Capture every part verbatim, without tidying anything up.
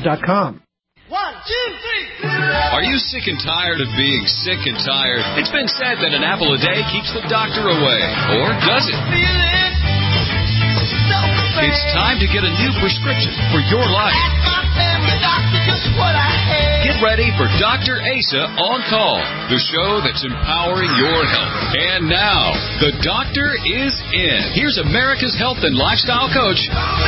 dot com. One, two, three. Are you sick and tired of being sick and tired? It's been said that an apple a day keeps the doctor away. Or does it? It's time to get a new prescription for your life. Get ready for Doctor Asa On Call, the show that's empowering your health. And now, the doctor is in. Here's America's health and lifestyle coach,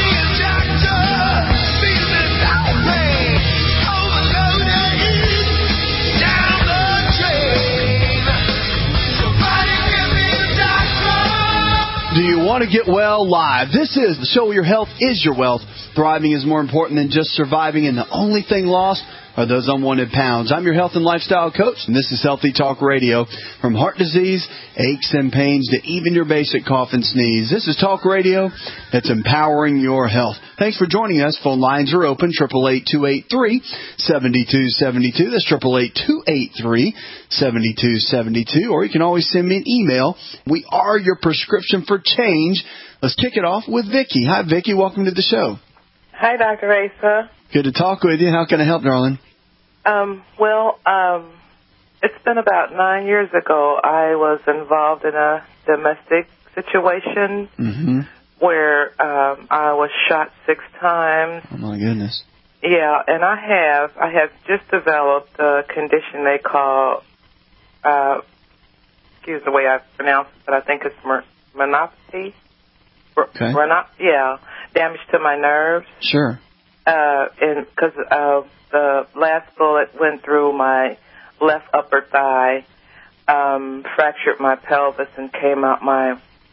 Do you want to get well live? This is the show where your health is your wealth. Thriving is more important than just surviving, and the only thing lost are those unwanted pounds. I'm your health and lifestyle coach, and this is Healthy Talk Radio. From heart disease, aches and pains, to even your basic cough and sneeze. This is Talk Radio that's empowering your health. Thanks for joining us. Phone lines are open, eight eight eight, two eight three, seven two seven two. That's eight eight eight, two eight three, seven two seven two. Or you can always send me an email. We are your prescription for change. Let's kick it off with Vicki. Hi, Vicki. Welcome to the show. Hi, Doctor Asa. Good to talk with you. How can I help, darling? Um, well, um, it's been about nine years ago. I was involved in a domestic situation mm-hmm. where um, I was shot six times. Oh, my goodness. Yeah, and I have I have just developed a condition they call, uh, excuse the way I pronounce it, but I think it's mer- myopathy. Okay. Renop- yeah, damage to my nerves. Sure. Uh, and because uh, the last bullet went through my left upper thigh, um, fractured my pelvis, and came out my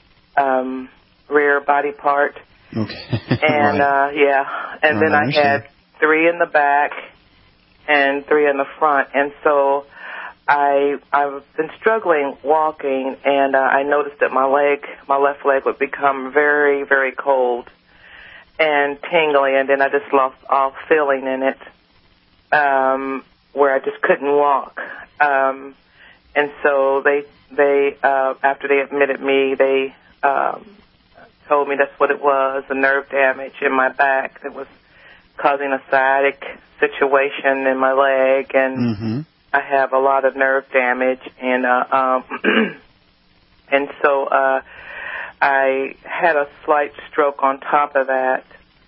um, rear body part. Okay. And right. uh, yeah, and oh, then I, I had three in the back and three in the front, and so I I've been struggling walking, and uh, I noticed that my leg, my left leg, would become very, very cold and tingly, and then I just lost all feeling in it, um, where I just couldn't walk. Um, and so they they uh, after they admitted me, they um, told me that's what it was, a nerve damage in my back that was causing a sciatic situation in my leg, and mm-hmm. I have a lot of nerve damage, and uh, um, and so uh, I had a slight stroke on top of that,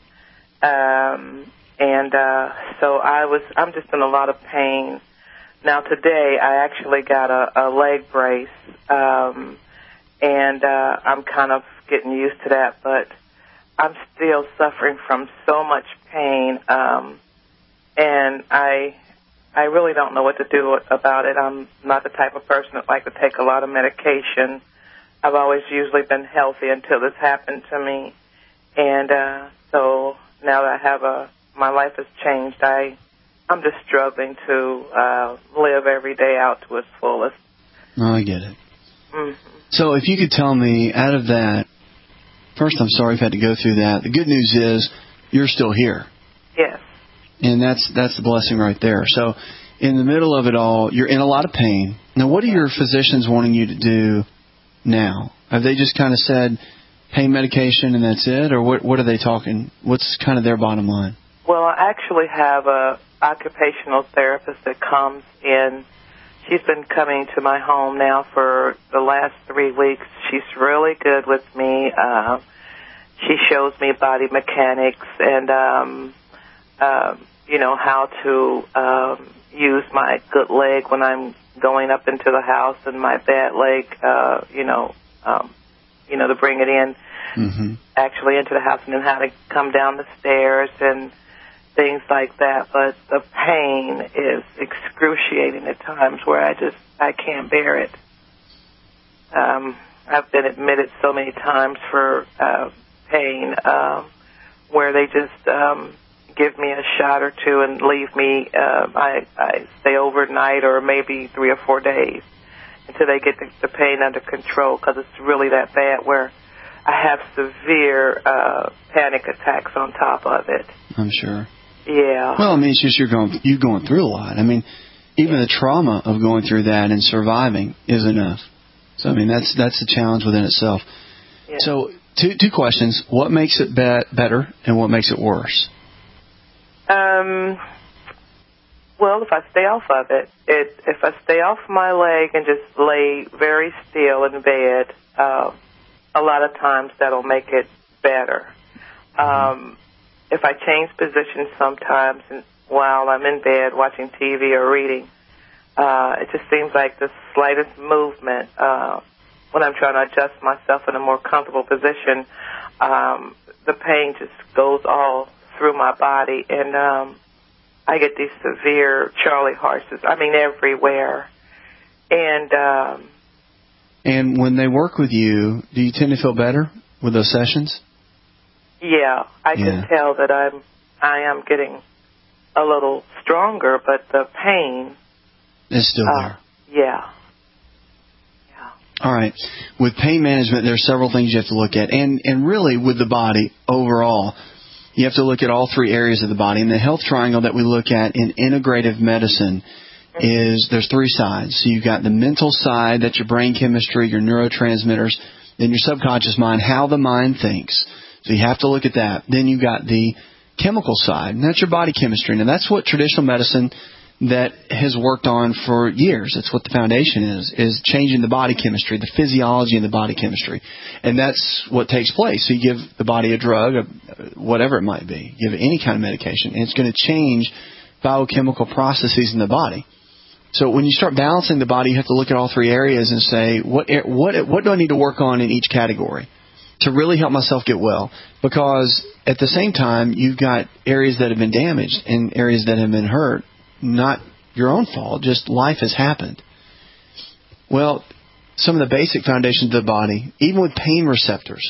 um, and uh, so I was I'm just in a lot of pain. Now today I actually got a, a leg brace, um, and uh, I'm kind of getting used to that, but I'm still suffering from so much pain, um, and I. I really don't know what to do about it. I'm not the type of person that like to take a lot of medication. I've always usually been healthy until this happened to me. And uh, so now that I have a, my life has changed, I, I'm just struggling to uh, live every day out to its fullest. Oh, I get it. Mm-hmm. So if you could tell me, out of that, first, I'm sorry you've had to go through that. The good news is you're still here. Yes. And that's that's the blessing right there. So in the middle of it all, you're in a lot of pain. Now, what are your physicians wanting you to do now? Have they just kind of said pain medication and that's it? Or what, what are they talking? What's kind of their bottom line? Well, I actually have a occupational therapist that comes in. She's been coming to my home now for the last three weeks. She's really good with me. Uh, she shows me body mechanics and... Um, Um, you know, how to um, use my good leg when I'm going up into the house and my bad leg, uh, you know, um, you know, to bring it in mm-hmm. actually into the house, and then how to come down the stairs and things like that. But the pain is excruciating at times where I just, I can't bear it. Um, I've been admitted so many times for uh, pain um, where they just... Um, give me a shot or two and leave me. Uh, I, I stay overnight or maybe three or four days until they get the, the pain under control, because it's really that bad where I have severe uh, panic attacks on top of it. I'm sure. Yeah. Well, I mean, it's just you're going you're going through a lot. I mean, even the trauma of going through that and surviving is enough. So I mean, that's that's the challenge within itself. Yeah. So two two questions: what makes it be- better, and what makes it worse? Um, well, if I stay off of it, it, if I stay off my leg and just lay very still in bed, uh, a lot of times that'll make it better. Um, if I change positions sometimes and while I'm in bed watching T V or reading, uh, it just seems like the slightest movement, uh, when I'm trying to adjust myself in a more comfortable position, um, the pain just goes all through my body, and um, I get these severe Charlie horses, I mean, everywhere. And um, and when they work with you, do you tend to feel better with those sessions? Yeah, I yeah. can tell that I'm, I am getting a little stronger, but the pain is still uh, there. Yeah. All right. With pain management, there are several things you have to look at. And, and really, with the body overall, you have to look at all three areas of the body. And the health triangle that we look at in integrative medicine is there's three sides. So you've got the mental side, that's your brain chemistry, your neurotransmitters, then your subconscious mind, how the mind thinks. So you have to look at that. Then you've got the chemical side, and that's your body chemistry. Now, that's what traditional medicine that has worked on for years. That's what the foundation is, is changing the body chemistry, the physiology of the body chemistry. And that's what takes place. So you give the body a drug, whatever it might be, give it any kind of medication, and it's going to change biochemical processes in the body. So when you start balancing the body, you have to look at all three areas and say, what what what do I need to work on in each category to really help myself get well? Because at the same time, you've got areas that have been damaged and areas that have been hurt. Not your own fault, just life has happened. Well, some of the basic foundations of the body, even with pain receptors,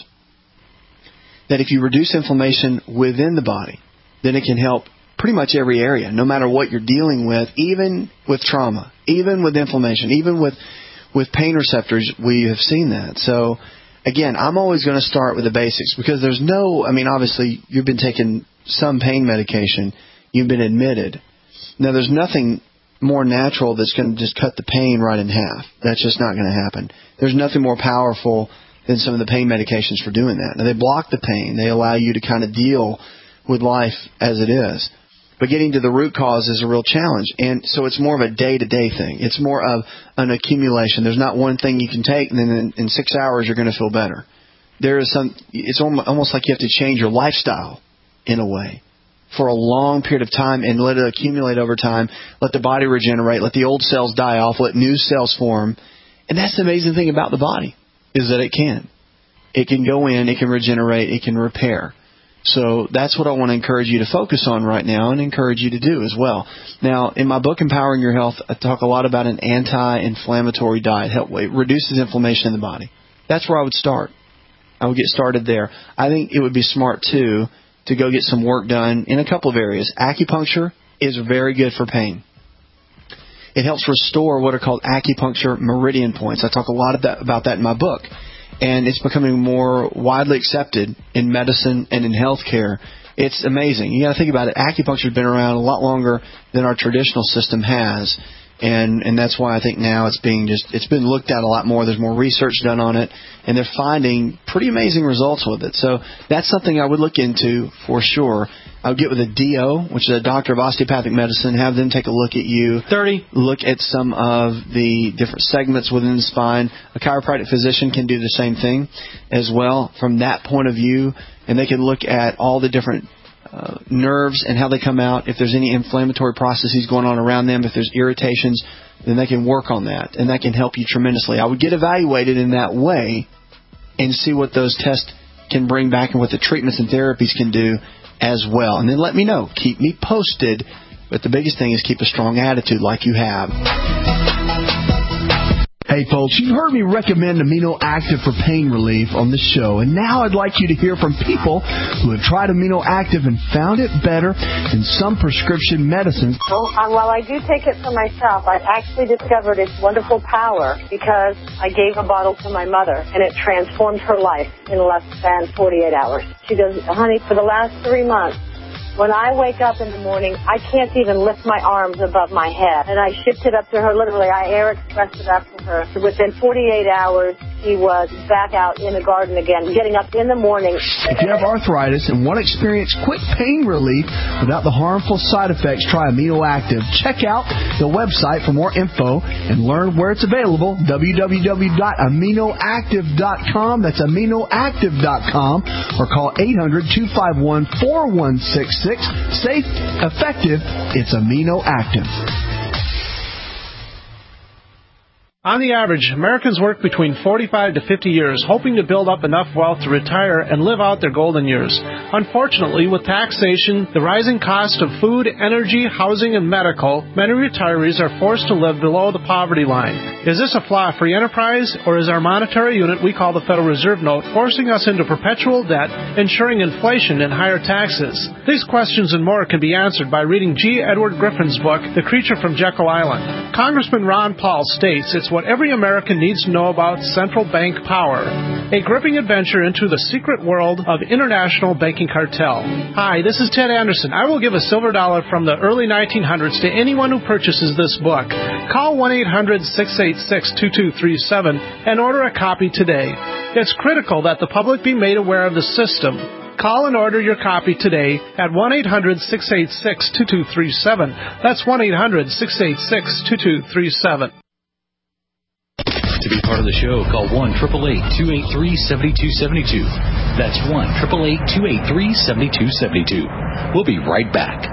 that if you reduce inflammation within the body, then it can help pretty much every area, no matter what you're dealing with, even with trauma, even with inflammation, even with, with pain receptors, we have seen that. So, again, I'm always going to start with the basics because there's no, I mean, obviously, you've been taking some pain medication, you've been admitted. Now, there's nothing more natural that's going to just cut the pain right in half. That's just not going to happen. There's nothing more powerful than some of the pain medications for doing that. Now, they block the pain. They allow you to kind of deal with life as it is. But getting to the root cause is a real challenge. And so it's more of a day-to-day thing. It's more of an accumulation. There's not one thing you can take, and then in, in six hours you're going to feel better. There is some. It's almost like you have to change your lifestyle in a way for a long period of time and let it accumulate over time, let the body regenerate, let the old cells die off, let new cells form. And that's the amazing thing about the body, is that it can. It can go in, it can regenerate, it can repair. So that's what I want to encourage you to focus on right now and encourage you to do as well. Now, in my book, Empowering Your Health, I talk a lot about an anti-inflammatory diet. Help, it reduces inflammation in the body. That's where I would start. I would get started there. I think it would be smart, too, to go get some work done in a couple of areas. Acupuncture is very good for pain. It helps restore what are called acupuncture meridian points. I talk a lot of that, about that in my book. And it's becoming more widely accepted in medicine and in healthcare. It's amazing. You got to think about it. Acupuncture has been around a lot longer than our traditional system has. And and that's why I think now it's being just it's been looked at a lot more. There's more research done on it, and they're finding pretty amazing results with it. So that's something I would look into for sure. I would get with a D O, which is a doctor of osteopathic medicine, have them take a look at you. thirty Look at some of the different segments within the spine. A chiropractic physician can do the same thing as well from that point of view, and they can look at all the different Uh, nerves and how they come out. If there's any inflammatory processes going on around them, if there's irritations, then they can work on that, and that can help you tremendously. I would get evaluated in that way and see what those tests can bring back and what the treatments and therapies can do as well. And then let me know. Keep me posted. But the biggest thing is keep a strong attitude like you have. Hey folks, you've heard me recommend Amino Active for pain relief on this show, and now I'd like you to hear from people who have tried Amino Active and found it better than some prescription medicines. Well, uh, while I do take it for myself, I actually discovered its wonderful power because I gave a bottle to my mother, and it transformed her life in less than forty-eight hours. She goes, honey, for the last three months, when I wake up in the morning, I can't even lift my arms above my head. And I shipped it up to her, literally. I air expressed it up to her. Within forty-eight hours, she was back out in the garden again, getting up in the morning. If you have arthritis and want to experience quick pain relief without the harmful side effects, try Amino Active. Check out the website for more info and learn where it's available, w w w dot amino active dot com. That's amino active dot com. Or call eight hundred, two five one, four one six six. Safe, effective, it's Amino Active. On the average, Americans work between forty-five to fifty years, hoping to build up enough wealth to retire and live out their golden years. Unfortunately, with taxation, the rising cost of food, energy, housing, and medical, many retirees are forced to live below the poverty line. Is this a flaw free enterprise, or is our monetary unit we call the Federal Reserve Note forcing us into perpetual debt, ensuring inflation and higher taxes? These questions and more can be answered by reading G. Edward Griffin's book, The Creature from Jekyll Island. Congressman Ron Paul states it's what every American needs to know about central bank power. A gripping adventure into the secret world of international banking cartel. Hi, this is Ted Anderson. I will give a silver dollar from the early nineteen hundreds to anyone who purchases this book. Call one eight hundred, six eight six, two two three seven and order a copy today. It's critical that the public be made aware of the system. Call and order your copy today at one eight hundred, six eight six, two two three seven. That's one eight hundred, six eight six, two two three seven. To be part of the show, call one eight eight eight, two eight three, seven two seven two. That's one eight eight eight, two eight three, seven two seven two. We'll be right back.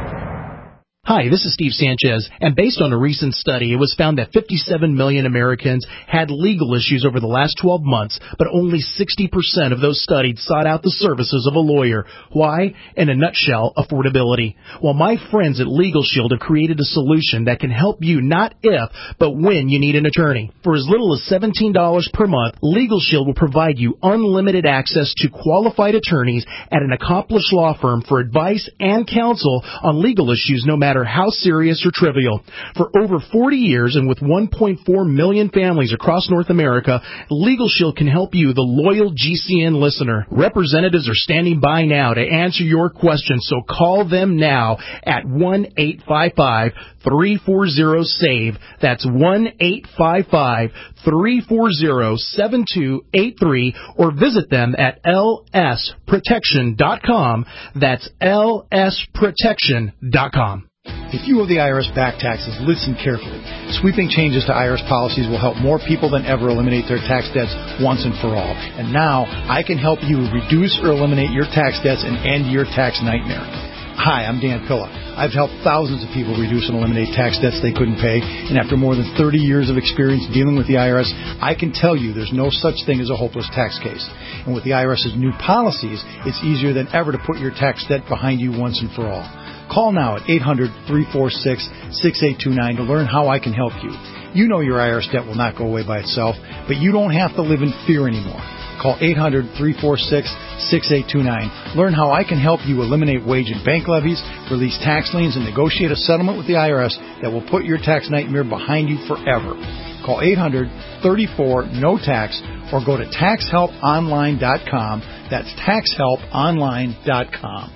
Hi, this is Steve Sanchez, and based on a recent study, it was found that fifty-seven million Americans had legal issues over the last twelve months, but only sixty percent of those studied sought out the services of a lawyer. Why? In a nutshell, affordability. Well, my friends at Legal Shield have created a solution that can help you not if, but when you need an attorney. For as little as seventeen dollars per month, Legal Shield will provide you unlimited access to qualified attorneys at an accomplished law firm for advice and counsel on legal issues no matter how serious or trivial. For over forty years and with one point four million families across North America, Legal Shield can help you, the loyal G C N listener. Representatives are standing by now to answer your questions, so call them now at one eight five five, three four zero, S A V E. That's one eight five five, three four zero, seven two eight three, or visit them at L S protection dot com. That's L S protection dot com. If you owe the I R S back taxes, listen carefully. Sweeping changes to I R S policies will help more people than ever eliminate their tax debts once and for all. And now, I can help you reduce or eliminate your tax debts and end your tax nightmare. Hi, I'm Dan Pilla. I've helped thousands of people reduce and eliminate tax debts they couldn't pay, and after more than thirty years of experience dealing with the I R S, I can tell you there's no such thing as a hopeless tax case. And with the IRS's new policies, it's easier than ever to put your tax debt behind you once and for all. Call now at eight hundred, three four six, six eight two nine to learn how I can help you. You know your I R S debt will not go away by itself, but you don't have to live in fear anymore. Call eight hundred, three four six, six eight two nine. Learn how I can help you eliminate wage and bank levies, release tax liens, and negotiate a settlement with the I R S that will put your tax nightmare behind you forever. Call eight hundred, three four, N O tax or go to tax help online dot com. That's tax help online dot com.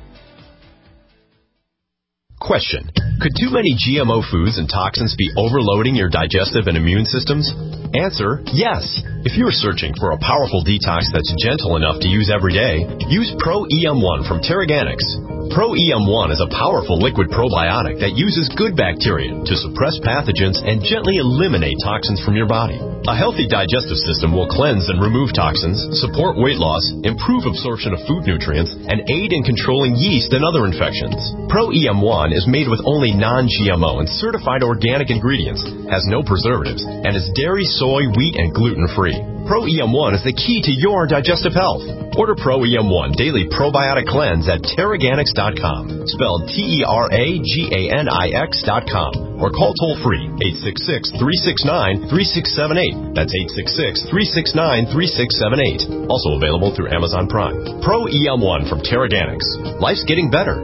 Question. Could too many G M O foods and toxins be overloading your digestive and immune systems? Answer, yes. If you're searching for a powerful detox that's gentle enough to use every day, use Pro E M one from Terraganics. Pro E M one is a powerful liquid probiotic that uses good bacteria to suppress pathogens and gently eliminate toxins from your body. A healthy digestive system will cleanse and remove toxins, support weight loss, improve absorption of food nutrients, and aid in controlling yeast and other infections. Pro E M one is made with only non-G M O and certified organic ingredients, has no preservatives, and is dairy, soy, wheat, and gluten-free. Pro E M one is the key to your digestive health. Order Pro E M one Daily Probiotic Cleanse at Terraganics dot com, spelled T E R A G A N I X dot com, or call toll-free eight six six, three six nine, three six seven eight. That's eight six six, three six nine, three six seven eight. Also available through Amazon Prime. Pro E M one from Terraganics. Life's getting better.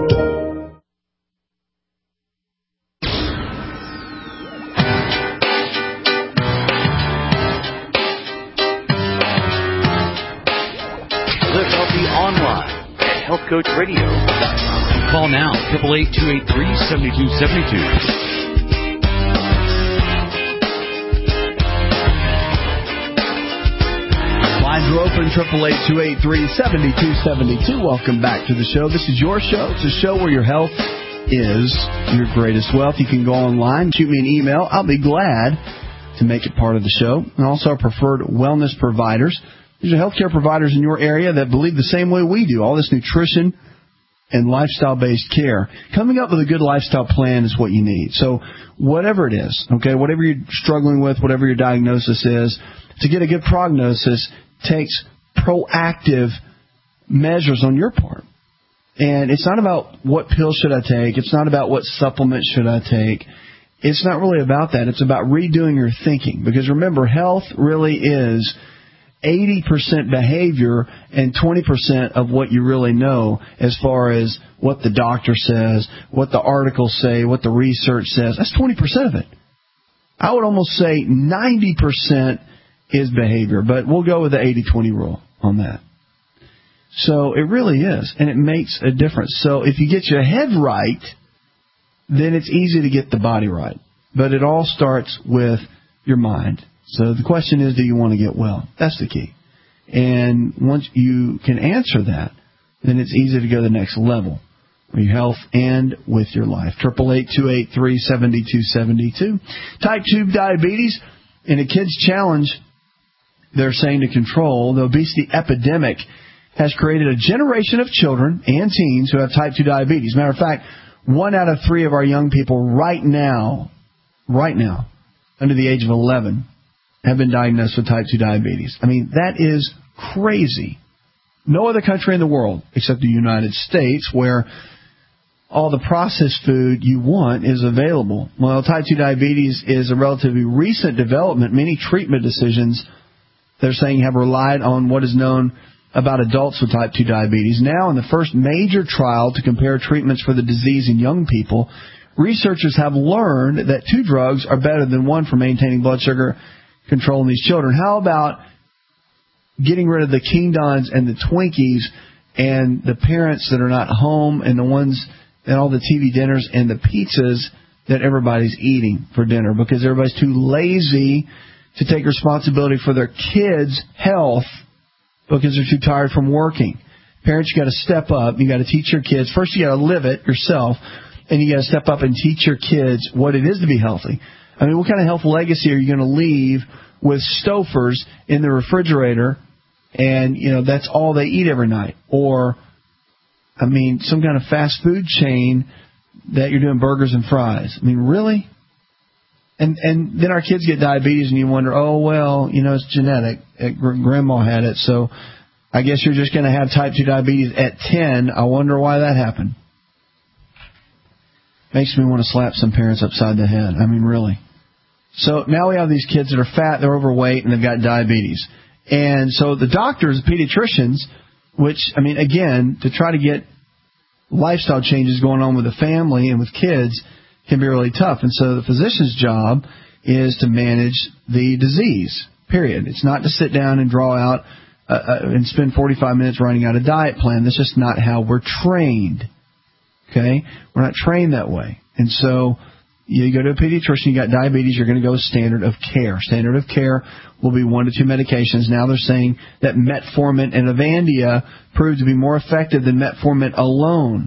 health coach radio dot com. Call now, eight eight eight, two eight three, seven two seven two. are open, triple eight two eight three seven two seven two. Welcome back to the show. This is your show. It's a show where your health is your greatest wealth. You can go online, shoot me an email. I'll be glad to make it part of the show. And also our preferred wellness providers. These are healthcare providers in your area that believe the same way we do. All this nutrition and lifestyle-based care. Coming up with a good lifestyle plan is what you need. So whatever it is, okay, whatever you're struggling with, whatever your diagnosis is, to get a good prognosis takes proactive measures on your part. And it's not about what pill should I take. It's not about what supplement should I take. It's not really about that. It's about redoing your thinking. Because remember, health really is eighty percent behavior and twenty percent of what you really know as far as what the doctor says, what the articles say, what the research says. That's twenty percent of it. I would almost say ninety percent is behavior, but we'll go with the eighty twenty rule on that. So it really is, and it makes a difference. So if you get your head right, then it's easy to get the body right. But it all starts with your mind. So the question is, do you want to get well? That's the key. And once you can answer that, then it's easy to go to the next level with your health and with your life. triple eight two eight three seven two seven two. Type two diabetes in a kids challenge, they're saying to control the obesity epidemic has created a generation of children and teens who have type two diabetes. Matter of fact, one out of three of our young people right now, right now, under the age of eleven, have been diagnosed with type two diabetes. I mean, that is crazy. No other country in the world, except the United States, where all the processed food you want is available. Well, type two diabetes is a relatively recent development. Many treatment decisions, they're saying, have relied on what is known about adults with type two diabetes. Now, in the first major trial to compare treatments for the disease in young people, researchers have learned that two drugs are better than one for maintaining blood sugar control in these children. How about getting rid of the King Dons and the Twinkies and the parents that are not home and the ones and all the T V dinners and the pizzas that everybody's eating for dinner because everybody's too lazy to take responsibility for their kids' health because they're too tired from working. Parents, you got to step up. You got to teach your kids. First, you got to live it yourself, and you got to step up and teach your kids what it is to be healthy. I mean, what kind of health legacy are you going to leave with Stouffer's in the refrigerator, and, you know, that's all they eat every night? Or, I mean, some kind of fast food chain that you're doing burgers and fries. I mean, really? And and then our kids get diabetes, and you wonder, oh, well, you know, it's genetic. Grandma had it, so I guess you're just going to have type two diabetes at ten. I wonder why that happened. Makes me want to slap some parents upside the head. I mean, really. So now we have these kids that are fat, they're overweight, and they've got diabetes. And so the doctors, pediatricians, which, I mean, again, to try to get lifestyle changes going on with the family and with kids can be really tough. And so the physician's job is to manage the disease, period. It's not to sit down and draw out uh, uh, and spend forty-five minutes writing out a diet plan. That's just not how we're trained. Okay? We're not trained that way. And so you go to a pediatrician, you got diabetes, you're going to go with standard of care. Standard of care will be one to two medications. Now they're saying that metformin and Avandia proved to be more effective than metformin alone.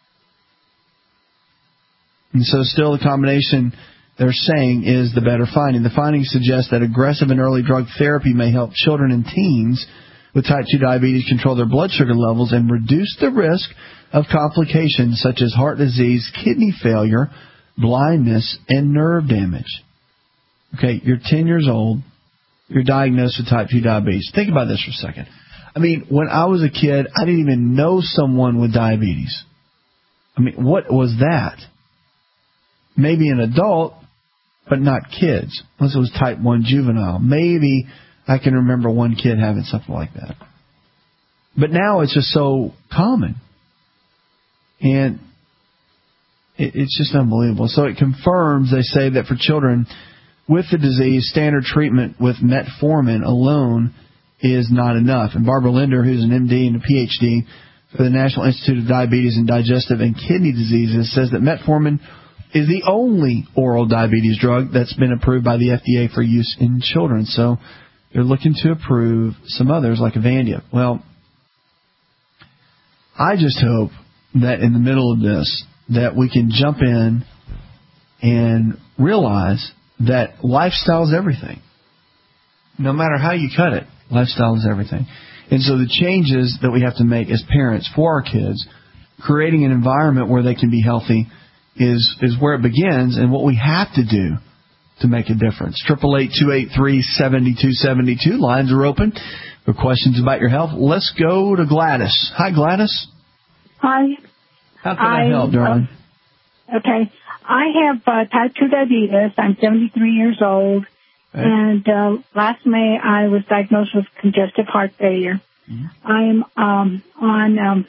And so still the combination they're saying is the better finding. The findings suggest that aggressive and early drug therapy may help children and teens with type two diabetes control their blood sugar levels and reduce the risk of complications such as heart disease, kidney failure, blindness, and nerve damage. Okay, you're ten years old. You're diagnosed with type two diabetes. Think about this for a second. I mean, when I was a kid, I didn't even know someone with diabetes. I mean, what was that? Maybe an adult, but not kids, unless it was type one juvenile. Maybe I can remember one kid having something like that. But now it's just so common. And it's just unbelievable. So it confirms, they say, that for children with the disease, standard treatment with metformin alone is not enough. And Barbara Linder, who's an M D and a P H D for the National Institute of Diabetes and Digestive and Kidney Diseases, says that metformin is the only oral diabetes drug that's been approved by the F D A for use in children. So They're looking to approve some others like Avandia. Well, I just hope that in the middle of this, that we can jump in and realize that lifestyle is everything. No matter how you cut it, lifestyle is everything. And so the changes that we have to make as parents for our kids, creating an environment where they can be healthy, is is where it begins, and what we have to do to make a difference. Triple eight two eight three seventy two seventy two. Lines are open for questions about your health. Let's go to Gladys. Hi, Gladys. Hi. How can I, I help, darling? Uh, okay. I have uh, type two diabetes. I'm seventy-three years old. Okay. And uh, last May, I was diagnosed with congestive heart failure. Mm-hmm. I'm um, on um,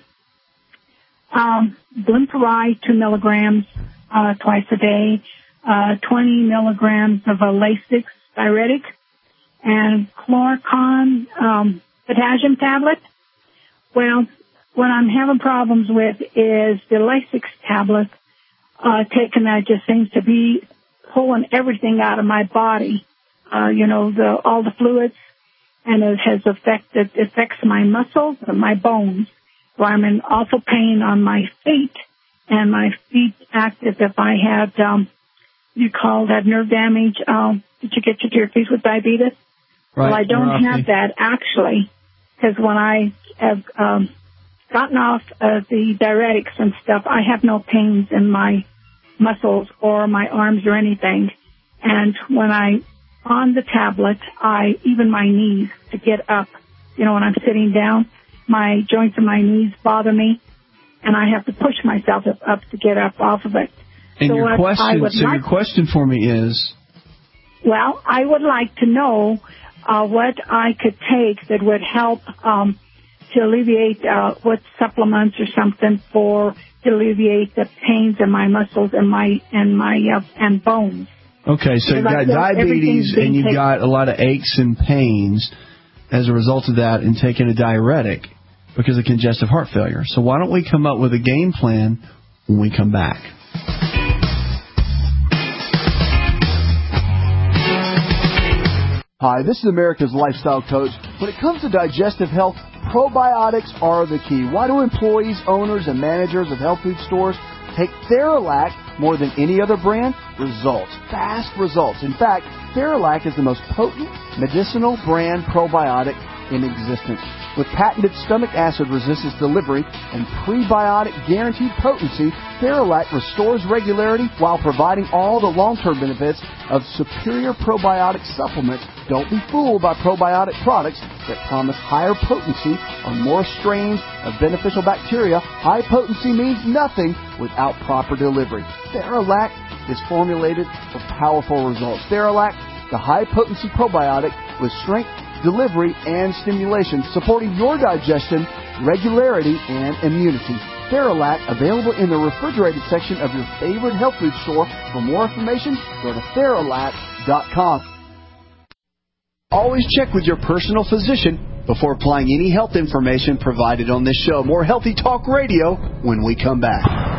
um, Glimepiride, two milligrams uh, twice a day, uh, twenty milligrams of a Lasix diuretic, and Chloricon um, potassium tablet. Well, what I'm having problems with is the Lasix tablet uh, taken that just seems to be pulling everything out of my body. Uh, you know, the, all the fluids, and it has affected, affects my muscles and my bones. So I'm in awful pain on my feet, and my feet act as if I had, um, you call that nerve damage. Um, did you get to your feet with diabetes? Right. Well, I don't have that actually, because when I have, um, gotten off uh, the diuretics and stuff, I have no pains in my muscles or my arms or anything. And when I on the tablet, I, even my knees to get up, you know, when I'm sitting down, my joints in my knees bother me, and I have to push myself up to get up off of it. And so your question, so like, your question for me is? Well, I would like to know uh, what I could take that would help um, to alleviate uh, what supplements or something for to alleviate the pains in my muscles and my and my uh, and bones. Okay, so you've got diabetes and you've got a lot of aches and pains as a result of that and taking a diuretic because of congestive heart failure. So why don't we come up with a game plan when we come back? Hi, this is America's Lifestyle Coach. When it comes to digestive health, probiotics are the key. Why do employees, owners, and managers of health food stores take Theralac more than any other brand? Results. Fast results. In fact, Theralac is the most potent medicinal brand probiotic in existence. With patented stomach acid resistance delivery and prebiotic guaranteed potency, Theralac restores regularity while providing all the long-term benefits of superior probiotic supplements. Don't be fooled by probiotic products that promise higher potency or more strains of beneficial bacteria. High potency means nothing without proper delivery. Theralac is formulated for powerful results. Theralac, the high-potency probiotic with strength, delivery, and stimulation, supporting your digestion, regularity, and immunity. Theralac, available in the refrigerated section of your favorite health food store. For more information, go to Theralac dot com. Always check with your personal physician before applying any health information provided on this show. More Healthy Talk Radio when we come back.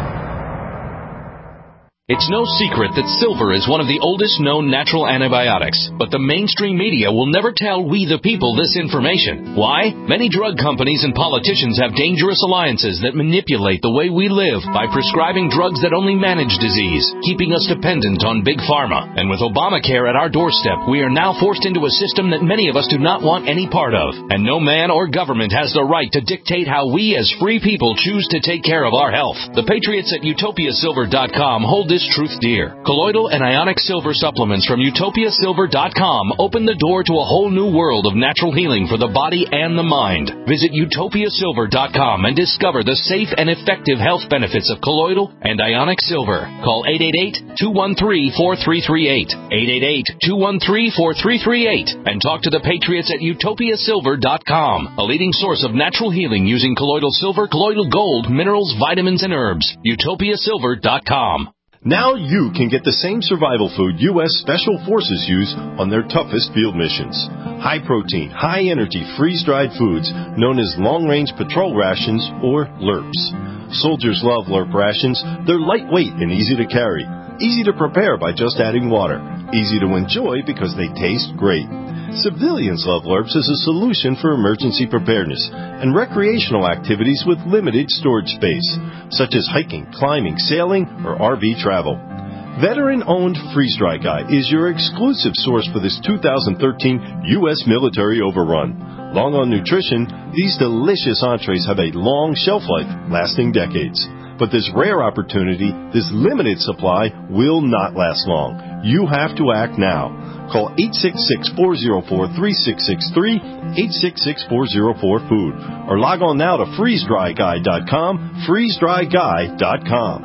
It's no secret that silver is one of the oldest known natural antibiotics, but the mainstream media will never tell we the people this information. Why? Many drug companies and politicians have dangerous alliances that manipulate the way we live by prescribing drugs that only manage disease, keeping us dependent on big pharma. And with Obamacare at our doorstep, we are now forced into a system that many of us do not want any part of. And no man or government has the right to dictate how we as free people choose to take care of our health. The Patriots at Utopia Silver dot com hold this truth dear. Colloidal and ionic silver supplements from Utopia Silver dot com open the door to a whole new world of natural healing for the body and the mind. Visit Utopia Silver dot com and discover the safe and effective health benefits of colloidal and ionic silver. Call eight eight eight, two one three, four three three eight, eight eight eight, two one three, four three three eight, and talk to the Patriots at Utopia Silver dot com, a leading source of natural healing using colloidal silver, colloidal gold, minerals, vitamins, and herbs. Utopia Silver dot com. Now you can get the same survival food U S Special Forces use on their toughest field missions. High-protein, high-energy, freeze-dried foods known as long-range patrol rations, or L R Ps. Soldiers love L R P rations. They're lightweight and easy to carry. Easy to prepare by just adding water. Easy to enjoy because they taste great. Civilians love L E R Ps as a solution for emergency preparedness and recreational activities with limited storage space, such as hiking, climbing, sailing, or R V travel. Veteran-owned Freeze Dry Guy is your exclusive source for this two thousand thirteen U S military overrun. Long on nutrition, these delicious entrees have a long shelf life, lasting decades. But this rare opportunity, this limited supply, will not last long. You have to act now. Call eight six six, four zero four, three six six three, eight six six, four zero four, food, or log on now to freeze dry guy dot com, freeze dry guy dot com.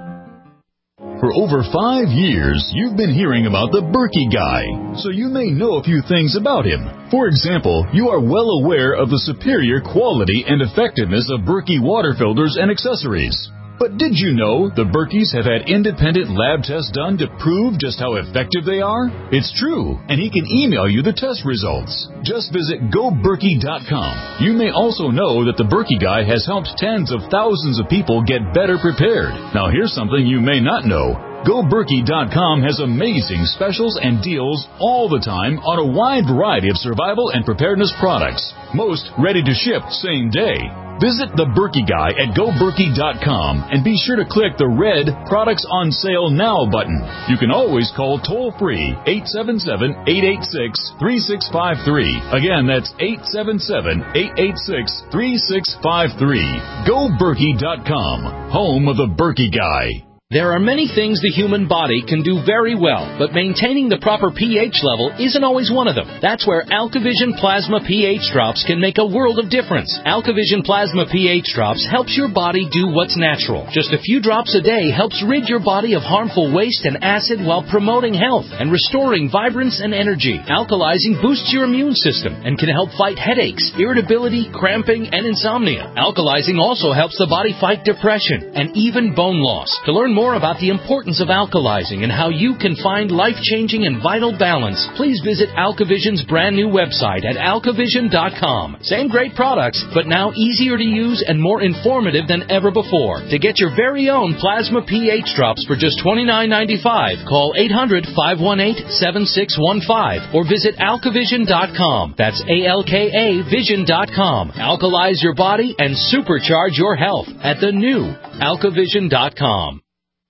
For over five years, you've been hearing about the Berkey Guy, so you may know a few things about him. For example, you are well aware of the superior quality and effectiveness of Berkey water filters and accessories. But did you know the Berkeys have had independent lab tests done to prove just how effective they are? It's true, and he can email you the test results. Just visit go berkey dot com. You may also know that the Berkey Guy has helped tens of thousands of people get better prepared. Now here's something you may not know. go berkey dot com has amazing specials and deals all the time on a wide variety of survival and preparedness products. Most ready to ship same day. Visit the Berkey Guy at go berkey dot com and be sure to click the red Products on Sale Now button. You can always call toll-free eight seven seven, eight eight six, three six five three. Again, that's eight seven seven, eight eight six, three six five three. go berkey dot com, home of the Berkey Guy. There are many things the human body can do very well, but maintaining the proper pH level isn't always one of them. That's where AlkaVision Plasma pH Drops can make a world of difference. AlkaVision Plasma pH Drops helps your body do what's natural. Just a few drops a day helps rid your body of harmful waste and acid while promoting health and restoring vibrance and energy. Alkalizing boosts your immune system and can help fight headaches, irritability, cramping, and insomnia. Alkalizing also helps the body fight depression and even bone loss. To learn more more about the importance of alkalizing and how you can find life-changing and vital balance, please visit AlkaVision's brand new website at alka vision dot com. Same great products, but now easier to use and more informative than ever before. To get your very own Plasma pH Drops for just twenty-nine ninety-five, call eight hundred, five one eight, seven six one five or visit alka vision dot com. That's A L K A vision dot com. Alkalize your body and supercharge your health at the new alka vision dot com.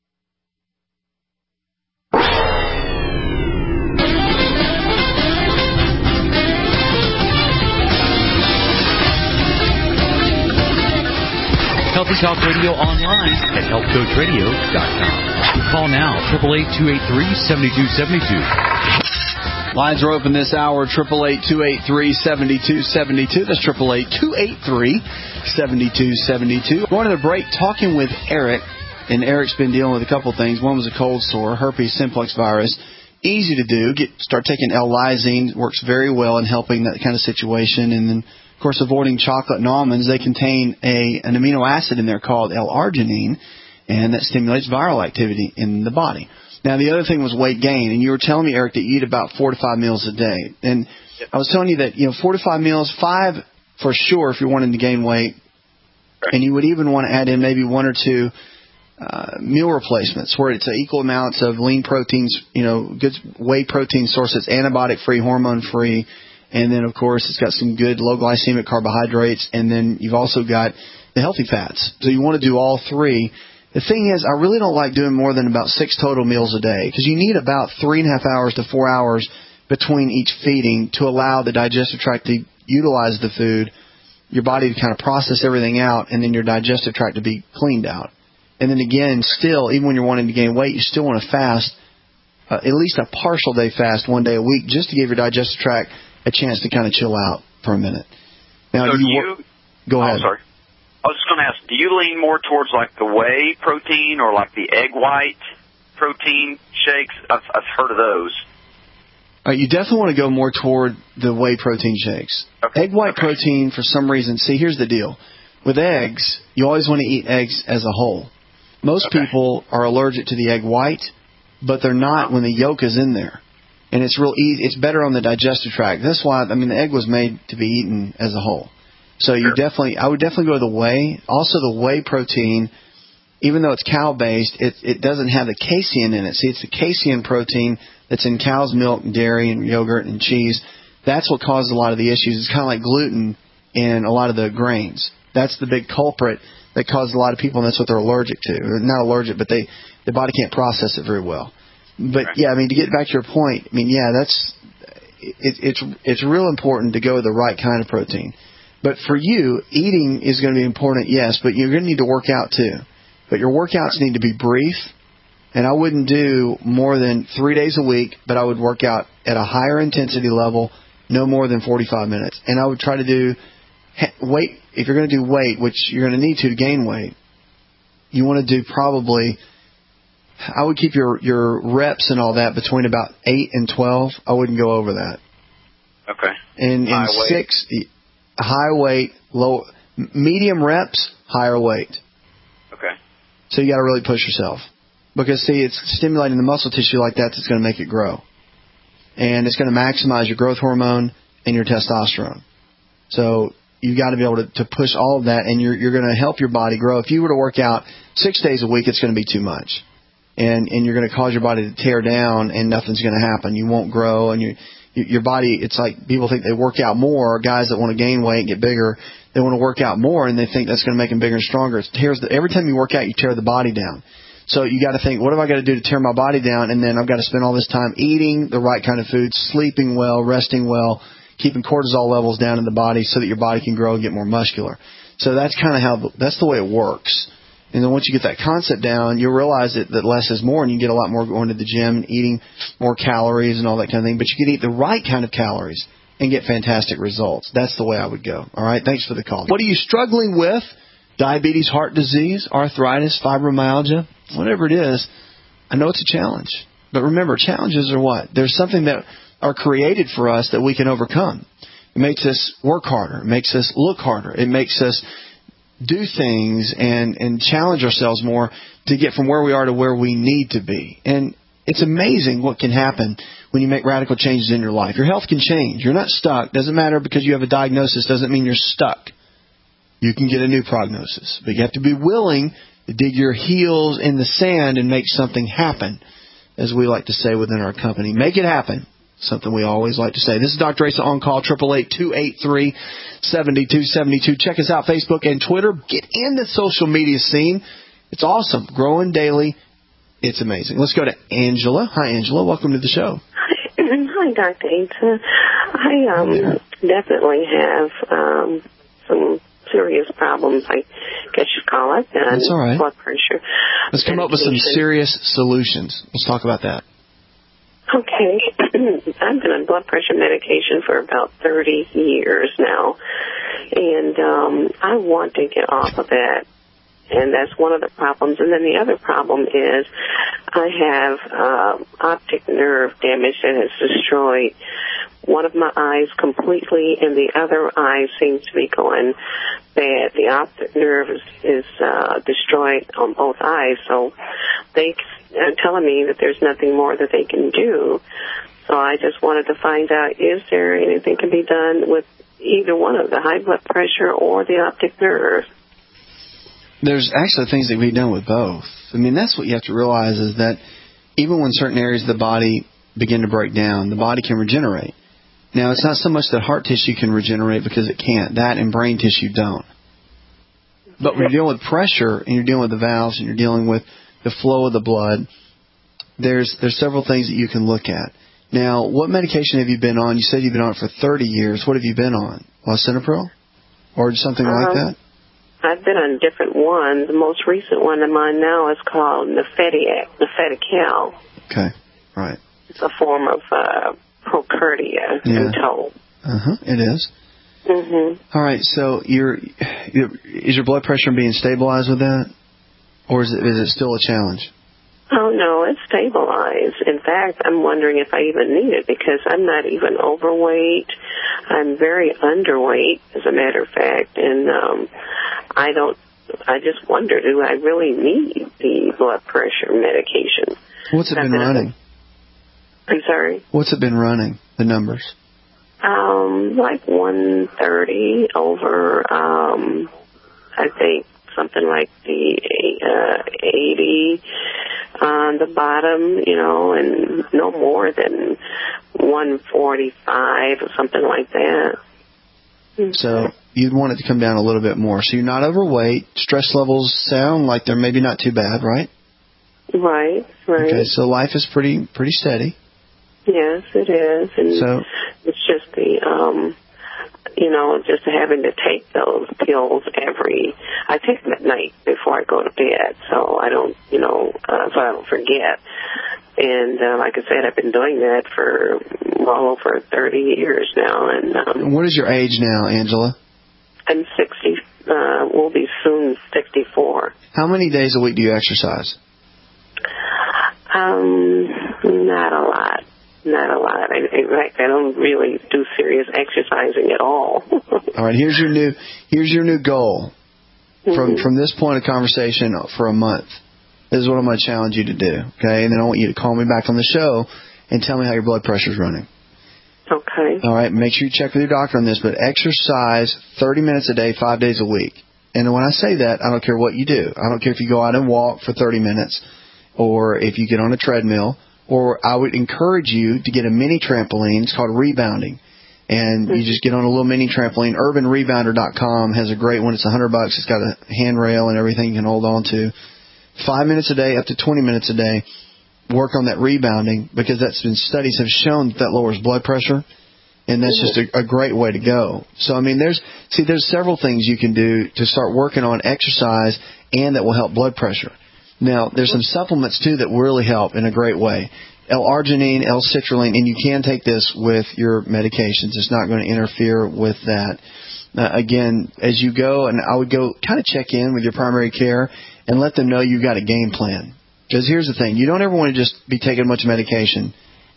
Healthy Talk Radio online at health coach radio dot com. Call now, eight eight eight, two eight three, seven two seven two. Lines are open this hour, eight eight eight, two eight three, seven two seven two. That's eight eight eight, two eight three, seven two seven two. Going to the break, talking with Eric, and Eric's been dealing with a couple things. One was a cold sore, herpes simplex virus. Easy to do. Get Start taking L-lysine. Works very well in helping that kind of situation. And then, of course, avoiding chocolate and almonds. They contain a an amino acid in there called L-arginine, and that stimulates viral activity in the body. Now, the other thing was weight gain, and you were telling me, Eric, that you eat about four to five meals a day. And I was telling you that, you know, four to five meals, five for sure if you're wanting to gain weight, and you would even want to add in maybe one or two uh, meal replacements where it's equal amounts of lean proteins, you know, good whey protein sources, antibiotic-free, hormone-free, and then, of course, it's got some good low-glycemic carbohydrates, and then you've also got the healthy fats. So you want to do all three. The thing is, I really don't like doing more than about six total meals a day because you need about three and a half hours to four hours between each feeding to allow the digestive tract to utilize the food, your body to kind of process everything out, and then your digestive tract to be cleaned out. And then again, still, even when you're wanting to gain weight, you still want to fast, uh, at least a partial day fast one day a week just to give your digestive tract a chance to kind of chill out for a minute. Now, so do you, you go ahead. Oh, sorry. I was just going to ask, do you lean more towards like the whey protein or like the egg white protein shakes? I've, I've heard of those. Uh, you definitely want to go more toward the whey protein shakes. Okay. Egg white okay. protein, for some reason, see, here's the deal. With eggs, you always want to eat eggs as a whole. Most okay. people are allergic to the egg white, but they're not when the yolk is in there. And it's real easy. It's better on the digestive tract. That's why, I mean, the egg was made to be eaten as a whole. So you sure. definitely, I would definitely go to the whey. Also, the whey protein, even though it's cow-based, it, it doesn't have the casein in it. See, it's the casein protein that's in cow's milk, dairy, and yogurt and cheese That's what causes a lot of the issues. It's kind of like gluten in a lot of the grains. That's the big culprit that causes a lot of people, and that's what they're allergic to. Or not allergic, but they the body can't process it very well. But, yeah, I mean, to get back to your point, I mean, yeah, that's it, it's it's real important to go with the right kind of protein. But for you, eating is going to be important, yes, but you're going to need to work out too. But your workouts need to be brief, and I wouldn't do more than three days a week, but I would work out at a higher intensity level, no more than forty-five minutes. And I would try to do weight, if you're going to do weight, which you're going to need to to gain weight, you want to do probably, I would keep your, your reps and all that between about eight and twelve. I wouldn't go over that. Okay. And in six, high weight, low, medium reps, higher weight. Okay. So you got to really push yourself. Because, see, it's stimulating the muscle tissue like that that's going to make it grow. And it's going to maximize your growth hormone and your testosterone. So you've got to be able to, to push all of that, and you're, you're going to help your body grow. If you were to work out six days a week, it's going to be too much. And, and you're going to cause your body to tear down, and nothing's going to happen. You won't grow, and you, your body, it's like people think they work out more, guys that want to gain weight and get bigger, they want to work out more, and they think that's going to make them bigger and stronger. It tears the, every time you work out, you tear the body down. So you got to think, what have I got to do to tear my body down? And then I've got to spend all this time eating the right kind of food, sleeping well, resting well, keeping cortisol levels down in the body so that your body can grow and get more muscular. So that's kind of how, that's the way it works. And then once you get that concept down, you'll realize that, that less is more, and you get a lot more going to the gym and eating more calories and all that kind of thing. But you can eat the right kind of calories and get fantastic results. That's the way I would go. All right, thanks for the call. What are you struggling with? Diabetes, heart disease, arthritis, fibromyalgia, whatever it is, I know it's a challenge. But remember, challenges are what? There's something that are created for us that we can overcome. It makes us work harder. It makes us look harder. It makes us do things and, and challenge ourselves more to get from where we are to where we need to be. And it's amazing what can happen when you make radical changes in your life. Your health can change. You're not stuck. Doesn't matter because you have a diagnosis doesn't mean you're stuck. You can get a new prognosis. But you have to be willing to dig your heels in the sand and make something happen, as we like to say within our company. Make it happen. Something we always like to say. This is Doctor Asa on call, eight eight eight, two eight three, seven two seven two. Check us out, Facebook and Twitter. Get in the social media scene. It's awesome. Growing daily. It's amazing. Let's go to Angela. Hi, Angela. Welcome to the show. Hi, Doctor Asa. I um, definitely have um, some serious problems, I guess you'd call it. And That's all right. Blood pressure. Let's come up with some serious solutions. Let's talk about that. Okay. I've been on blood pressure medication for about thirty years now, and um, I want to get off of that, and that's one of the problems. And then the other problem is I have uh, optic nerve damage that has destroyed one of my eyes completely, and the other eye seems to be going bad. The optic nerve is, is uh, destroyed on both eyes, so they are telling me that there's nothing more that they can do. So I just wanted to find out, is there anything can be done with either one of the high blood pressure or the optic nerve? There's actually things that can be done with both. I mean, that's what you have to realize is that even when certain areas of the body begin to break down, the body can regenerate. Now, it's not so much that heart tissue can regenerate because it can't. That and brain tissue don't. But when you're dealing with pressure and you're dealing with the valves and you're dealing with the flow of the blood, there's there's several things that you can look at. Now, what medication have you been on? You said you've been on it for thirty years. What have you been on? Lisinopril? Or something um, like that? I've been on different ones. The most recent one I'm on now is called Nefediac, Nefedical. Okay, right. It's a form of uh, Procardia, yeah. I'm told. Uh-huh, it is. Mm-hmm. All right, so you're, you're, is your blood pressure being stabilized with that? Or is it, is it still a challenge? Oh, no, it's stabilized. In fact, I'm wondering if I even need it because I'm not even overweight. I'm very underweight, as a matter of fact, and um, I don't, I just wonder, do I really need the blood pressure medication? What's it been running? I'm sorry? What's it been running, the numbers? Um, like one thirty over, um, I think, something like the uh, eighty, on the bottom, you know, and no more than one forty-five or something like that. So you'd want it to come down a little bit more. So you're not overweight. Stress levels sound like they're maybe not too bad, right? Right, right. Okay, so life is pretty pretty steady. Yes, it is. And so it's just the, um, you know, just having to take those pills every, I take them at night before I go to bed, so I don't, you know, uh, so I don't forget. And uh, like I said, I've been doing that for well over thirty years now. And um, what is your age now, Angela? I'm sixty, uh, will be soon sixty-four. How many days a week do you exercise? Um, not a lot. Not a lot. I, in fact, I don't really do serious exercising at all. All right. Here's your new. Here's your new goal. Mm-hmm. From from this point of conversation for a month. This is what I'm going to challenge you to do. Okay, and then I want you to call me back on the show and tell me how your blood pressure is running. Okay. All right. Make sure you check with your doctor on this, but exercise thirty minutes a day, five days a week. And when I say that, I don't care what you do. I don't care if you go out and walk for thirty minutes, or if you get on a treadmill. Or I would encourage you to get a mini trampoline. It's called rebounding. And you just get on a little mini trampoline. urban rebounder dot com has a great one. It's a hundred bucks. It's got a handrail and everything you can hold on to. Five minutes a day, up to twenty minutes a day. Work on that rebounding, because that's been studies have shown that that lowers blood pressure. And that's just a, a great way to go. So, I mean, there's, see, there's several things you can do to start working on exercise and that will help blood pressure. Now, there's some supplements, too, that really help in a great way. L-arginine, L-citrulline, and you can take this with your medications. It's not going to interfere with that. Uh, again, as you go, and I would go kind of check in with your primary care and let them know you've got a game plan. Because here's the thing. You don't ever want to just be taking a bunch of medication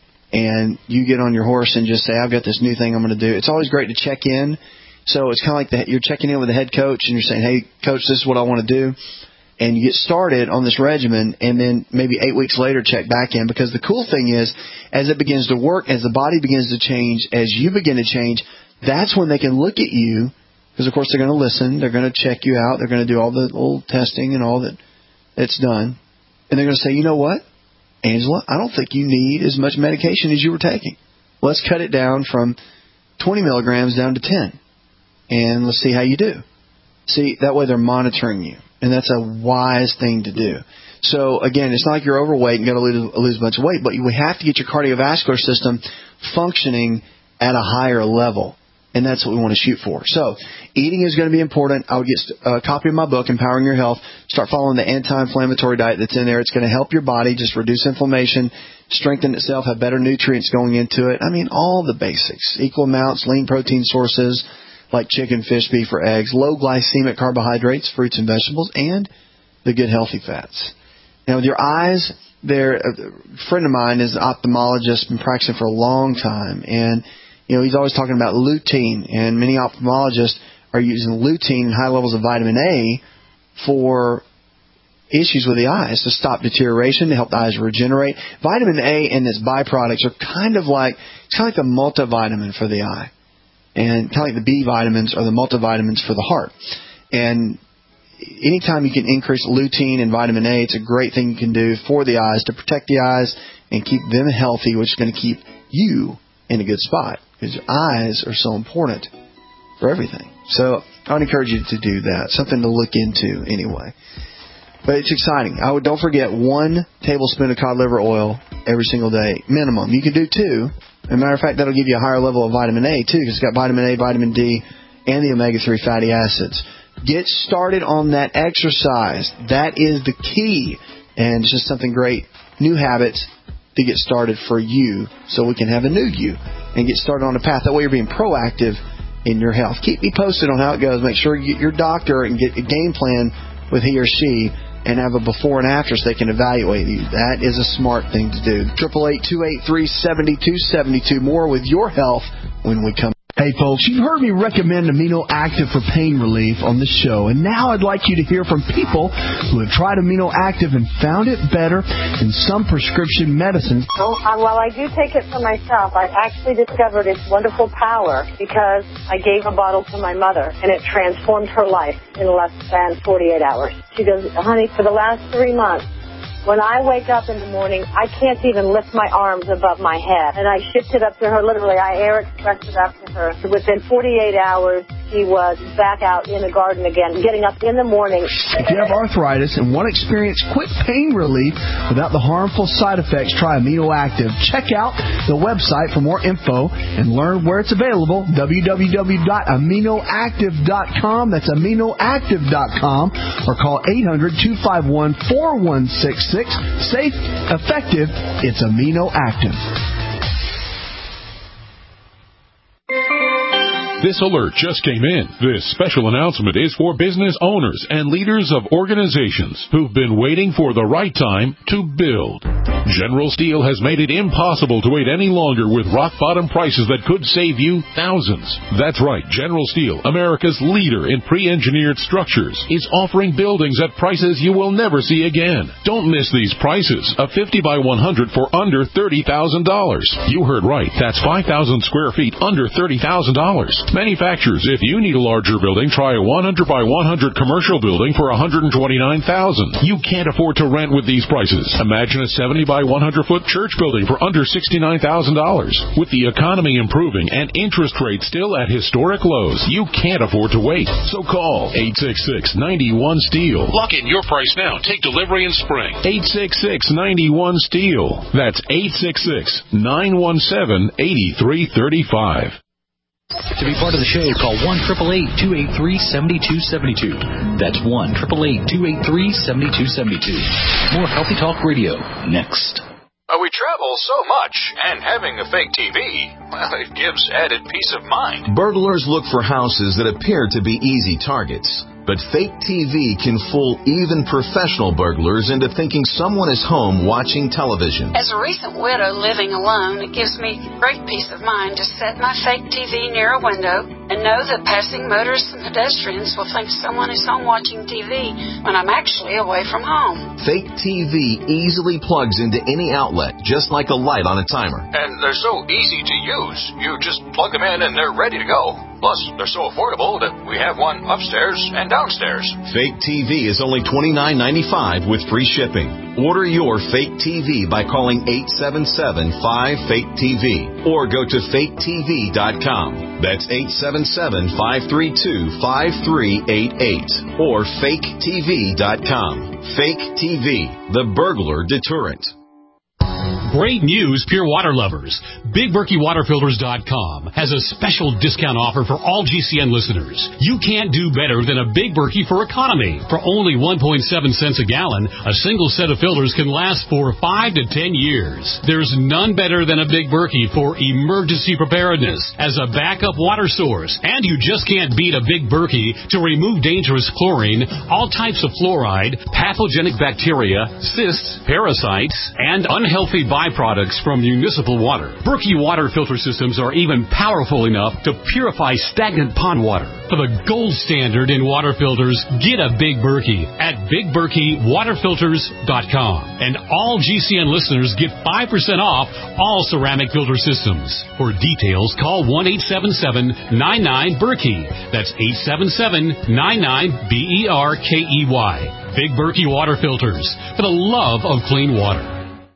and you get on your horse and just say, I've got this new thing I'm going to do. It's always great to check in. So it's kind of like the, you're checking in with the head coach and you're saying, hey, coach, this is what I want to do. And you get started on this regimen, and then maybe eight weeks later check back in. Because the cool thing is, as it begins to work, as the body begins to change, as you begin to change, that's when they can look at you. Because, of course, they're going to listen. They're going to check you out. They're going to do all the little testing and all that that's done. And they're going to say, you know what, Angela, I don't think you need as much medication as you were taking. Let's cut it down from twenty milligrams down to ten. And let's see how you do. See, that way they're monitoring you. And that's a wise thing to do. So, again, it's not like you're overweight and got to lose, lose a bunch of weight, but you have to get your cardiovascular system functioning at a higher level. And that's what we want to shoot for. So, eating is going to be important. I would get a copy of my book, Empowering Your Health. Start following the anti-inflammatory diet that's in there. It's going to help your body just reduce inflammation, strengthen itself, have better nutrients going into it. I mean, all the basics. Equal amounts, lean protein sources, like chicken, fish, beef, or eggs, low glycemic carbohydrates, fruits and vegetables, and the good healthy fats. Now, with your eyes, there, a friend of mine is an ophthalmologist, been practicing for a long time, and you know he's always talking about lutein, and many ophthalmologists are using lutein and high levels of vitamin A for issues with the eyes, to stop deterioration, to help the eyes regenerate. Vitamin A and its byproducts are kind of like, it's kind of like the multivitamin for the eye. And kind of like the B vitamins are the multivitamins for the heart. And anytime you can increase lutein and vitamin A, it's a great thing you can do for the eyes to protect the eyes and keep them healthy, which is going to keep you in a good spot, because your eyes are so important for everything. So I would encourage you to do that. Something to look into anyway. But it's exciting. I would, don't forget one tablespoon of cod liver oil every single day, minimum. You can do two. As a matter of fact, that'll give you a higher level of vitamin A, too, because it's got vitamin A, vitamin D, and the omega three fatty acids. Get started on that exercise. That is the key. And it's just something great, new habits to get started for you, so we can have a new you and get started on a path. That way you're being proactive in your health. Keep me posted on how it goes. Make sure you get your doctor and get a game plan with he or she, and have a before and after so they can evaluate you. That is a smart thing to do. eight eight eight, two eight three, seven two seven two. More with your health when we come. Hey folks, you've heard me recommend Amino Active for pain relief on the show, and now I'd like you to hear from people who have tried Amino Active and found it better than some prescription medicines. Oh, uh, while I do take it for myself, I've actually discovered its wonderful power because I gave a bottle to my mother, and it transformed her life in less than forty-eight hours. She goes, honey, for the last three months, When I wake up in the morning, I can't even lift my arms above my head. And I shipped it up to her, literally, I air expressed it up to her. So within forty-eight hours, she was back out in the garden again, getting up in the morning. If you have arthritis and want to experience quick pain relief without the harmful side effects, try Amino Active. Check out the website for more info and learn where it's available, w w w dot amino active dot com. That's amino active dot com, or call eight hundred, two five one, four one six six. Safe, effective, it's Amino Active. This alert just came in. This special announcement is for business owners and leaders of organizations who've been waiting for the right time to build. General Steel has made it impossible to wait any longer with rock-bottom prices that could save you thousands. That's right, General Steel, America's leader in pre-engineered structures, is offering buildings at prices you will never see again. Don't miss these prices. A fifty by one hundred for under thirty thousand dollars. You heard right. That's five thousand square feet under thirty thousand dollars. Manufacturers, if you need a larger building, try a one hundred by one hundred commercial building for one hundred twenty-nine thousand dollars. You can't afford to rent with these prices. Imagine a seventy by one hundred foot church building for under sixty-nine thousand dollars. With the economy improving and interest rates still at historic lows, you can't afford to wait. So call eight six six, nine one, STEEL. Lock in your price now. Take delivery in spring. eight six six, nine one, STEEL. That's eight six six, nine one seven, eight three three five. To be part of the show, call one eight eight eight, two eight three, seven two seven two. That's one eight eight eight, two eight three, seven two seven two. More Healthy Talk Radio next. Uh, we travel so much, and having a fake T V, well, it gives added peace of mind. Burglars look for houses that appear to be easy targets. But fake T V can fool even professional burglars into thinking someone is home watching television. As a recent widow living alone, it gives me great peace of mind to set my fake T V near a window and know that passing motorists and pedestrians will think someone is home watching T V when I'm actually away from home. Fake T V easily plugs into any outlet, just like a light on a timer. And they're so easy to use. You just plug them in and they're ready to go. Plus, they're so affordable that we have one upstairs and downstairs. Fake T V is only twenty-nine ninety-five with free shipping. Order your fake T V by calling eight seven seven, five, fake T V or go to fake T V dot com. That's eight seven seven, five three two, five three eight eight or fake T V dot com. Fake T V, the burglar deterrent. Great news, Pure Water lovers. Big Berkey Water Filters dot com has a special discount offer for all G C N listeners. You can't do better than a Big Berkey for economy. For only one point seven cents a gallon, a single set of filters can last for five to ten years. There's none better than a Big Berkey for emergency preparedness as a backup water source. And you just can't beat a Big Berkey to remove dangerous chlorine, all types of fluoride, pathogenic bacteria, cysts, parasites, and unhealthy byproducts from municipal water. Berkey water filter systems are even powerful enough to purify stagnant pond water. For the gold standard in water filters, get a Big Berkey at Big Berkey Water Filters dot com. And all G C N listeners get five percent off all ceramic filter systems. For details, call one eight seven seven, nine nine, Berkey. That's eight seven seven, nine nine, B E R K E Y. Big Berkey Water Filters, for the love of clean water.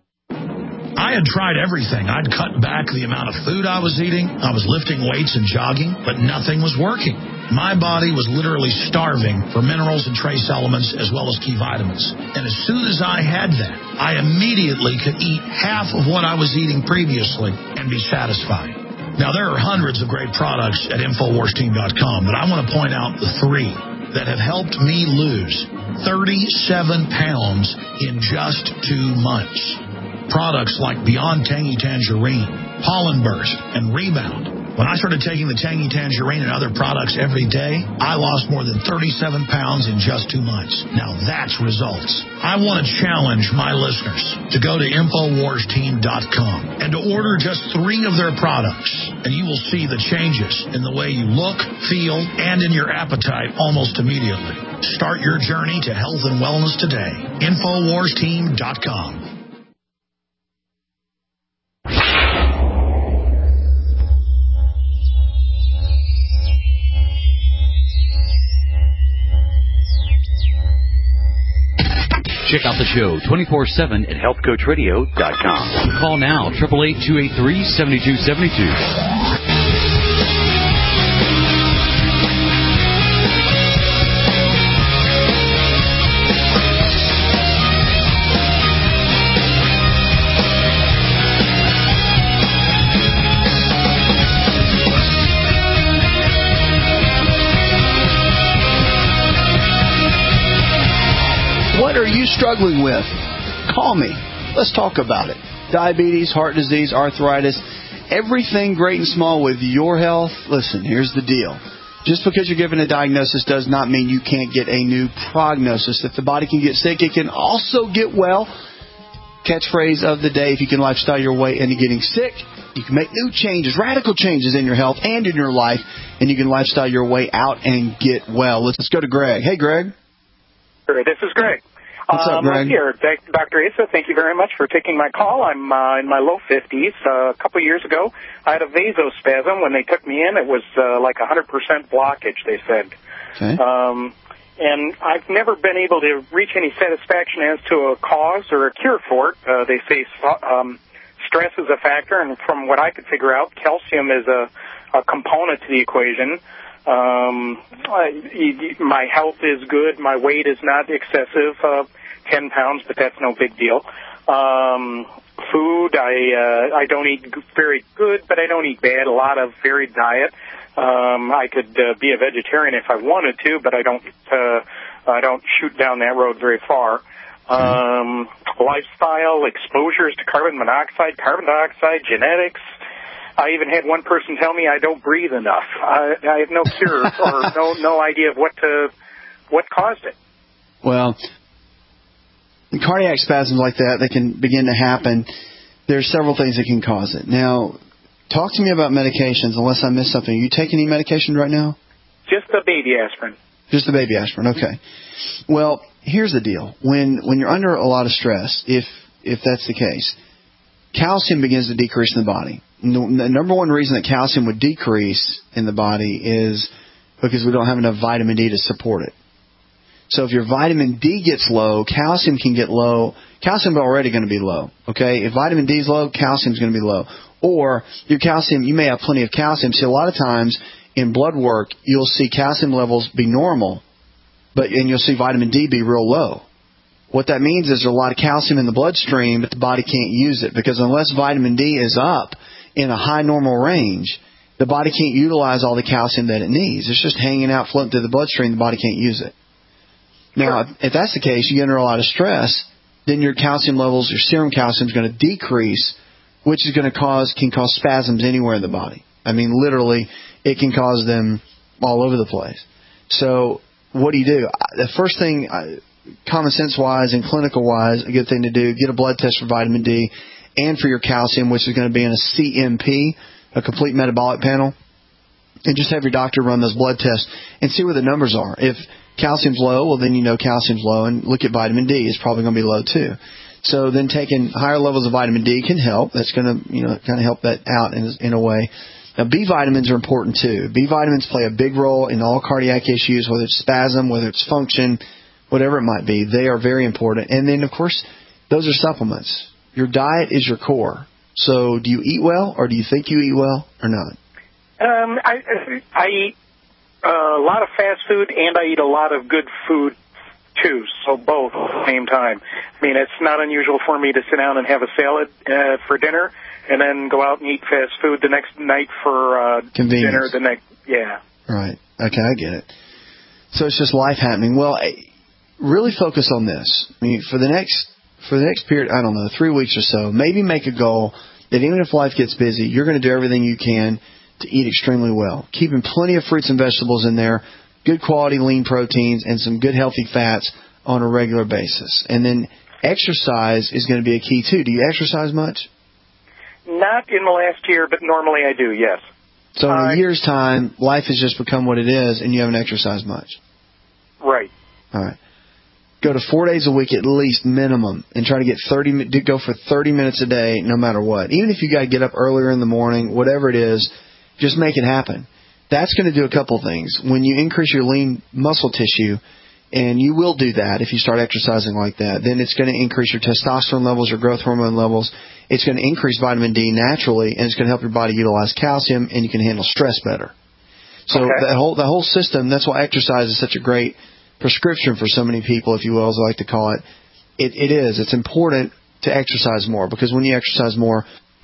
I had tried everything. I'd cut back the amount of food I was eating. I was lifting weights and jogging, but nothing was working. My body was literally starving for minerals and trace elements as well as key vitamins. And as soon as I had that, I immediately could eat half of what I was eating previously and be satisfied. Now, there are hundreds of great products at Infowars Team dot com, but I want to point out the three that have helped me lose thirty-seven pounds in just two months. Products like Beyond Tangy Tangerine, Pollen Burst, and Rebound. When I started taking the Tangy Tangerine and other products every day, I lost more than thirty-seven pounds in just two months. Now that's results. I want to challenge my listeners to go to Infowars Team dot com and to order just three of their products, and you will see the changes in the way you look, feel, and in your appetite almost immediately. Start your journey to health and wellness today. Infowars Team dot com. Check out the show twenty-four seven at health coach radio dot com. Call now, eight eight eight, two eight three, seven two seven two. What are you struggling with? Call me. Let's talk about it. Diabetes, heart disease, arthritis, everything great and small with your health. Listen, here's the deal. Just because you're given a diagnosis does not mean you can't get a new prognosis. If the body can get sick, it can also get well. Catchphrase of the day: if you can lifestyle your way into getting sick, you can make new changes, radical changes in your health and in your life, and you can lifestyle your way out and get well. Let's go to Greg. Hey, Greg. This is Greg. What's up, Greg? Um, here, Doctor Asa, thank you very much for taking my call. I'm uh, in my low fifties. Uh, a couple years ago, I had a vasospasm. When they took me in, it was uh, like one hundred percent blockage, they said. Okay. Um, and I've never been able to reach any satisfaction as to a cause or a cure for it. Uh, they say um, stress is a factor, and from what I could figure out, calcium is a, a component to the equation. Um, I, my health is good. My weight is not excessive, uh, ten pounds, but that's no big deal. Um, food, I, uh, I don't eat very good, but I don't eat bad. A lot of varied diet. Um, I could uh, be a vegetarian if I wanted to, but I don't, uh, I don't shoot down that road very far. Um, lifestyle, exposures to carbon monoxide, carbon dioxide, genetics. I even had one person tell me I don't breathe enough. I, I have no cure or no no idea of what to, what caused it. Well, cardiac spasms like that, they can begin to happen. There's several things that can cause it. Now, talk to me about medications, unless I missed something. Are you taking any medication right now? Just a baby aspirin. Just the baby aspirin, okay. Well, here's the deal. When when you're under a lot of stress, if if that's the case, calcium begins to decrease in the body. The number one reason that calcium would decrease in the body is because we don't have enough vitamin D to support it. So if your vitamin D gets low, calcium can get low. Calcium is already going to be low, okay? If vitamin D is low, calcium is going to be low. Or your calcium, you may have plenty of calcium. See, a lot of times in blood work, you'll see calcium levels be normal, but and you'll see vitamin D be real low. What that means is there's a lot of calcium in the bloodstream, but the body can't use it, because unless vitamin D is up in a high normal range, the body can't utilize all the calcium that it needs. It's just hanging out, floating through the bloodstream. The body can't use it. Now, sure. if that's the case, you get under a lot of stress, then your calcium levels, your serum calcium is going to decrease, which is going to cause, can cause spasms anywhere in the body. I mean, literally, it can cause them all over the place. So what do you do? The first thing, common sense wise and clinical wise, a good thing to do, get a blood test for vitamin D and for your calcium, which is going to be in a C M P, a complete metabolic panel, and just have your doctor run those blood tests and see where the numbers are. If calcium's low, well, then you know calcium's low, and look at vitamin D. It's probably going to be low too. So then taking higher levels of vitamin D can help. That's going to, you know, kind of help that out in, in a way. Now, B vitamins are important too. B vitamins play a big role in all cardiac issues, whether it's spasm, whether it's function, whatever it might be. They are very important. And then, of course, those are supplements. Your diet is your core. So do you eat well, or do you think you eat well, or not? Um, I, I eat a lot of fast food, and I eat a lot of good food, too, so both at the same time. I mean, it's not unusual for me to sit down and have a salad uh, for dinner and then go out and eat fast food the next night for uh, dinner the next, yeah. Right. Okay, I get it. So it's just life happening. Well, really focus on this. I mean, for the next for the next period, I don't know, three weeks or so, maybe make a goal that even if life gets busy, you're going to do everything you can to eat extremely well. Keeping plenty of fruits and vegetables in there, good quality lean proteins, and some good healthy fats on a regular basis. And then exercise is going to be a key too. Do you exercise much? Not in the last year, but normally I do, yes. So in a uh, year's time, life has just become what it is, and you haven't exercised much. Right. All right. Go to four days a week at least, minimum, and try to get thirty. Go for thirty minutes a day, no matter what. Even if you got to get up earlier in the morning, whatever it is, just make it happen. That's going to do a couple things. When you increase your lean muscle tissue, and you will do that if you start exercising like that, then it's going to increase your testosterone levels, your growth hormone levels. It's going to increase vitamin D naturally, and it's going to help your body utilize calcium, and you can handle stress better. So okay. that whole the whole system, that's why exercise is such a great prescription for so many people, if you will, as I like to call it. It, it is. It's important to exercise more, because when you exercise more,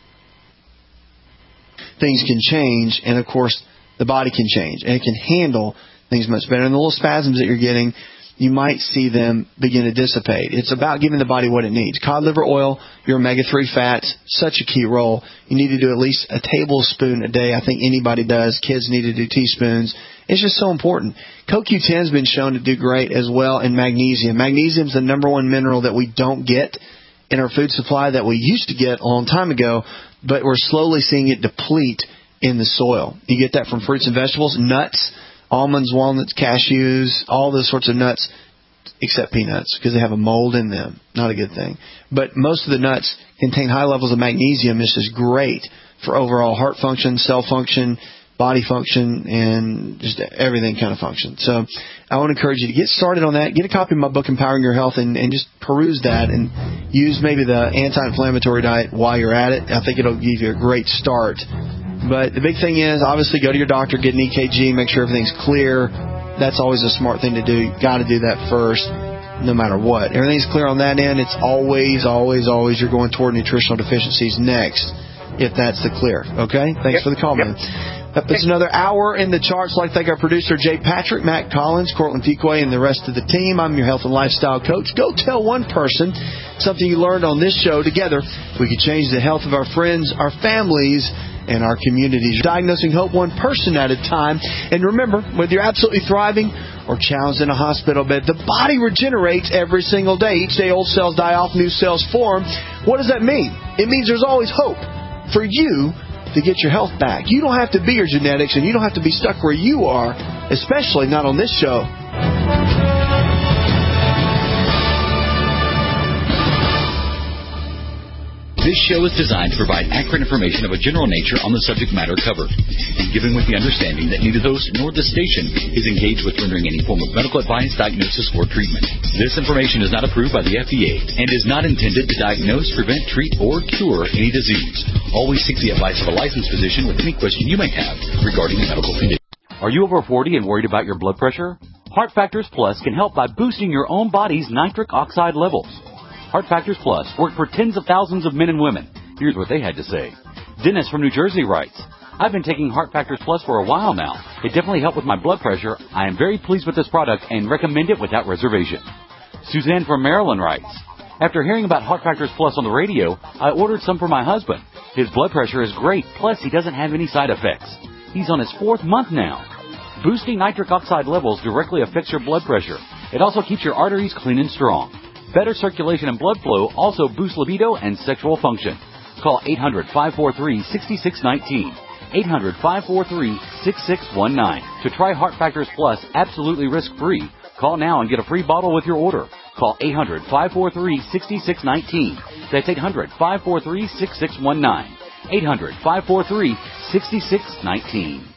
things can change, and of course, the body can change, and it can handle things much better. And the little spasms that you're getting, you might see them begin to dissipate. It's about giving the body what it needs. Cod liver oil, your omega three fats, such a key role. You need to do at least a tablespoon a day. I think anybody does. Kids need to do teaspoons. It's just so important. Co Q ten has been shown to do great as well in magnesium. Magnesium is the number one mineral that we don't get in our food supply that we used to get a long time ago, but we're slowly seeing it deplete in the soil. You get that from fruits and vegetables, nuts, almonds, walnuts, cashews, all those sorts of nuts, except peanuts, because they have a mold in them. Not a good thing. But most of the nuts contain high levels of magnesium. This is great for overall heart function, cell function, body function, and just everything kind of function. So I want to encourage you to get started on that. Get a copy of my book, Empowering Your Health, and, and just peruse that and use maybe the anti-inflammatory diet while you're at it. I think it'll give you a great start. But the big thing is, obviously, go to your doctor, get an E K G, make sure everything's clear. That's always a smart thing to do. You've got to do that first, no matter what. Everything's clear on that end. It's always, always, always you're going toward nutritional deficiencies next, if that's the clear. Okay? Thanks yep. for the call, yep. man. That puts another hour in the charts. I'd like to thank our producer, Jay Patrick, Matt Collins, Cortland Fuquay, and the rest of the team. I'm your health and lifestyle coach. Go tell one person something you learned on this show. Together, we can change the health of our friends, our families, and our communities. Diagnosing hope one person at a time. And remember, whether you're absolutely thriving or challenged in a hospital bed, the body regenerates every single day. Each day, old cells die off, new cells form. What does that mean? It means there's always hope for you to get your health back. You don't have to be your genetics, and you don't have to be stuck where you are, especially not on this show. This show is designed to provide accurate information of a general nature on the subject matter covered, and given with the understanding that neither the host nor the station is engaged with rendering any form of medical advice, diagnosis, or treatment. This information is not approved by the F D A and is not intended to diagnose, prevent, treat, or cure any disease. Always seek the advice of a licensed physician with any question you may have regarding a medical condition. Are you over forty and worried about your blood pressure? Heart Factors Plus can help by boosting your own body's nitric oxide levels. Heart Factors Plus worked for tens of thousands of men and women. Here's what they had to say. Dennis from New Jersey writes, I've been taking Heart Factors Plus for a while now. It definitely helped with my blood pressure. I am very pleased with this product and recommend it without reservation. Suzanne from Maryland writes, after hearing about Heart Factors Plus on the radio, I ordered some for my husband. His blood pressure is great, plus he doesn't have any side effects. He's on his fourth month now. Boosting nitric oxide levels directly affects your blood pressure. It also keeps your arteries clean and strong. Better circulation and blood flow also boosts libido and sexual function. Call eight hundred, five four three, six six one nine, eight hundred, five four three, six six one nine. To try Heart Factors Plus absolutely risk-free, call now and get a free bottle with your order. Call eight hundred, five four three, six six one nine. That's eight hundred, five four three, six six one nine. eight hundred, five four three, six six one nine.